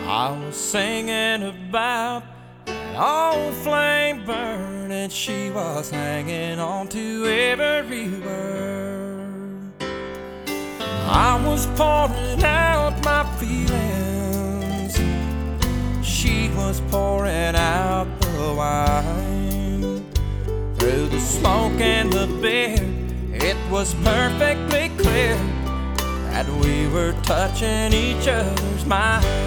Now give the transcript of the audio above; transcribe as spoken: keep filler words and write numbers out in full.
I was singing about an old flame burning. She was hanging on to every word. I was pouring out my feelings. She was pouring out the wine. Through the smoke and the beer, it was perfectly clear that we were touching each other's minds.